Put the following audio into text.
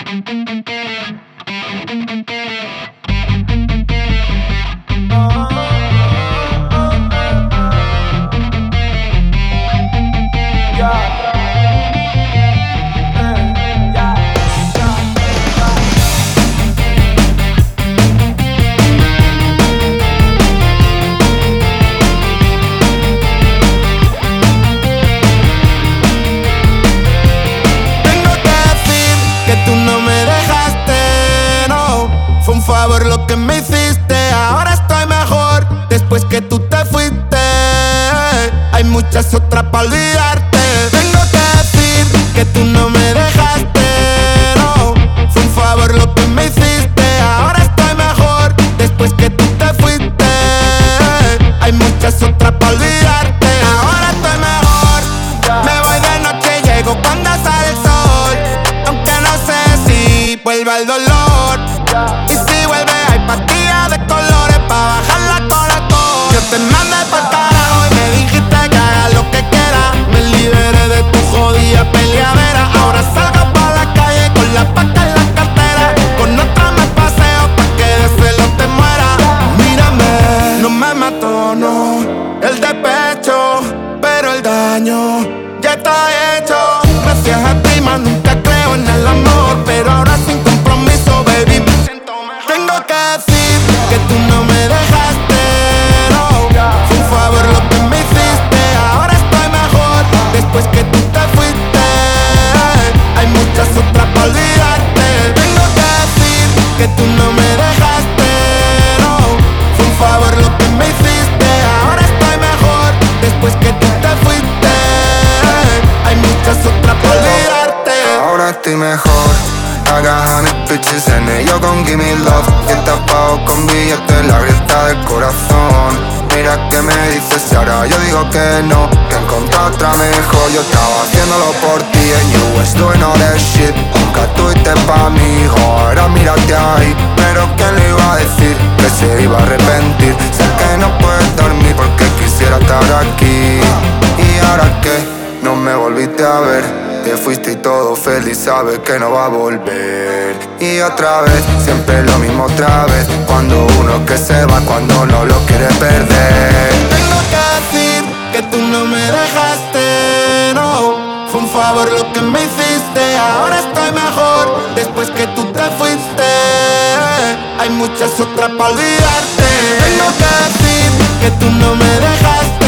Tú no me dejaste, no. Fue un favor lo que me hiciste. Ahora estoy mejor después que tú te fuiste. Hay muchas otras para olvidarte. Tengo que decir que tú no me dejaste, no. Fue un favor lo que me hiciste. Ahora estoy mejor después que tú te fuiste. Hay muchas otras para olvidarte. Ahora estoy mejor. Me voy de noche y llego cuando sale el sol. Aunque no sé si vuelva el dolor. Y si vuelve hay pastillas de colores pa' bajar la colección. Yo te mandé pa'l carajo y me dijiste que haga lo que quiera. Me liberé de tu jodida peleadera. Ahora salgo pa' la calle con la paca en la cartera. Con otra me paseo pa' que de celos te muera. Mírame, no me mató, no, el despecho, pero el daño ya está hecho. Gracias a ti, más nunca creo en el amor, pero ahora sin compromiso, baby, me siento mejor. Tengo que decir que tú no me dejaste, no. Fue un favor lo que me hiciste. Ahora estoy mejor después que tú te fuiste. Hay muchas otras para olvidarte. Tengo que decir que tú no me dejaste, no. Fue un favor lo que me hiciste. Ahora estoy mejor después que tú te fuiste. Hay muchas otras para olvidarte. Ahora estoy mejor. I got 100 bitches en ello con Gimme Love. Y tapado con billetes la grieta del corazón. Mira que me dices si ahora yo digo que no, que encontré otra mejor. Yo estaba haciéndolo por ti and you was doing all that shit. Nunca tuviste pa' mi hijo, ahora mírate ahí. Pero ¿quién le iba a decir que se iba a arrepentir? Sé que no puedes dormir porque quisiera estar aquí. ¿Y ahora qué? No me volviste a ver. Te fuiste y todo feliz, sabes que no va a volver. Y otra vez, siempre lo mismo otra vez. Cuando uno que se va, cuando no lo quiere perder. Tengo que decir que tú no me dejaste, no. Fue un favor lo que me hiciste. Ahora estoy mejor después que tú te fuiste. Hay muchas otras para olvidarte. Tengo que decir que tú no me dejaste,